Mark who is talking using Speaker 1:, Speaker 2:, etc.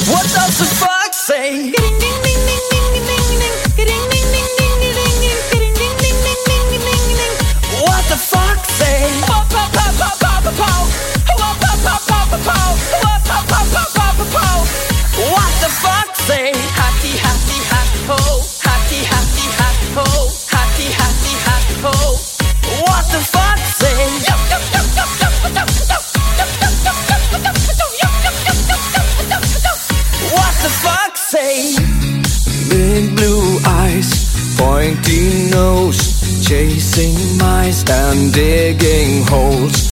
Speaker 1: What does the fox say? What the fox say? What the fox say? Happy, happy, happy ho. Happy, happy, happy ho. Happy, happy, happy ho. What the fox say? What the fox say? Big blue eyes, pointy nose, chasing mice and digging holes.